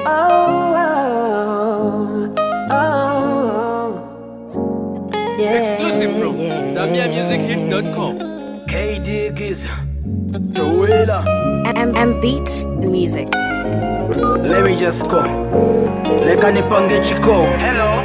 Oh, yeah. Exclusive from ZambiaMusicHits.com. K-Diggs, Tawila. M Beats Music. Let me just go. Leka nipange chiko. Hello.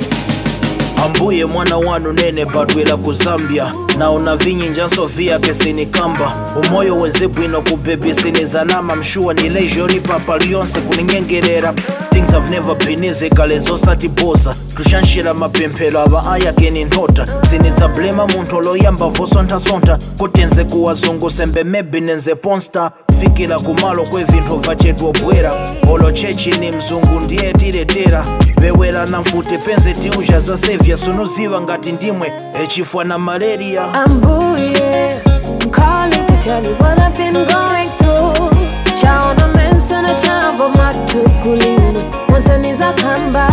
Ambuye mwana wanu nene badwila ku Zambia. Na unavinyi njanso via kesini kamba. Umoyo wenzebu ino kubebi sini zanama. Mshua ni leisure papa lionse kuninyengerera. Things have never been easy kale zosati boza. Tushanshira mapempelo aba aya keni ntota. Siniza blema muntu oloyamba vosonta sonta. Kutenze kuwazungu sembe mebi nenze ponsta. Fikila kumalo kwe vinto vachetu obwera. Olo chechi ni mzungu ndiye tiretera. Bewela na mfute penze tiuja za sevya. Sunuziva ngati ndimwe echifwa na malaria. Ambuye, I'm calling to tell you what I've been going through. Chaona mensa na chambo matukulini. Monsaniza kamba.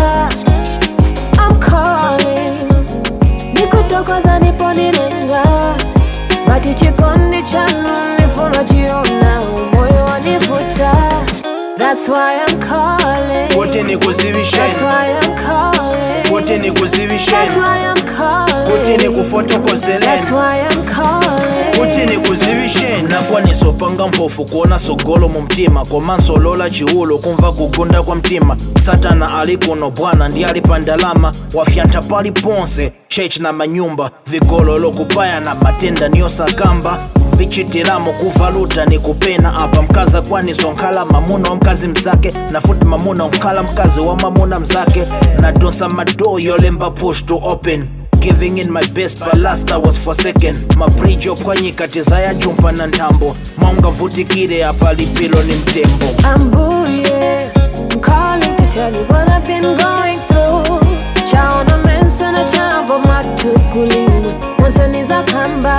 I'm calling. Nikutokoza niponilenga. Bati chikondi chanu nifono jiona. Moyo wanivuta. That's why I'm calling. Kote ni kuzivishen. That's why I'm calling. Kote ni kuzivishen. That's why I'm calling. Kote ni kufotokozelen. That's why I'm calling. Kote ni kuzivishen. Nakwa nisopanga mpofu kuona sogolo mumtima. Komanso lola chihulo kumva kugunda kwa mtima. Satana alikuno bwana ndi alipandalama. Wafyanta pali ponse, church na manyumba. Vigolo lokupaya na matenda niosa kamba. Vichitiramo kuvaluta ni kupena apa mkaza kwani sonkala mamuna wa mkazi mzake. Nafuti mamuna mkala mkazi wa mamuna mzake. Na donsa mado yolemba push to open. Giving in my best but last I was forsaken. Maprijo kwenye katiza ya jumpa na ntambo. Maunga vutikire hapa lipilo ni mtembo. Ambuye, I'm calling to tell you what I've been going through. Chaona mensa na chambo matukulini. Monsaniza kamba.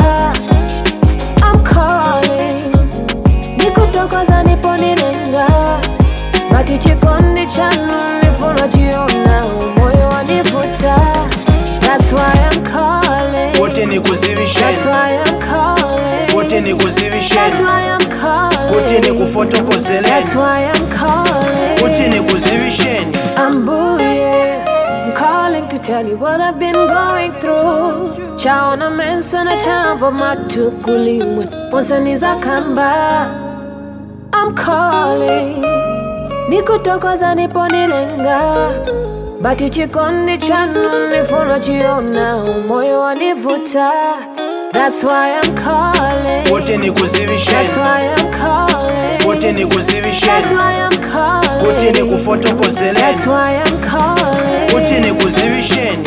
I'm calling. Nikutokoza niponilenga. Bati chikondi chanu nifono jiona. Moyo wanivuta. That's why I'm calling. Kote ni kuzivishen. That's why I'm calling. Kote ni kuzivishen. That's why I'm calling. Kote ni kufotokozelen. That's why I'm calling. Kote ni kuzivishen. Ambuye, I'm calling to tell you what I've been going through. Chaona mensa na chambo matukulimwe. Monsaniza kamba. I'm calling. Nikutokoza niponilenga. Bati chikondi chanu nifono jiona. Moyo wanivuta. That's why I'm calling. Kote ni kuzivishen. That's why I'm calling. Kote ni kuzivishen. That's why I'm calling. Kote ni kufotokozelen. That's why I'm calling. Kote ni kuzivishen.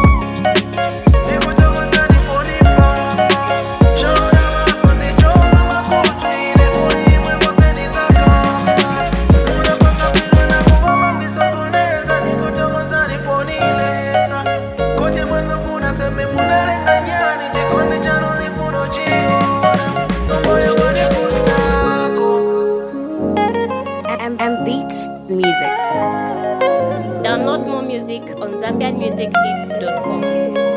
M Beats Music. Download more music on ZambianMusicHits.com.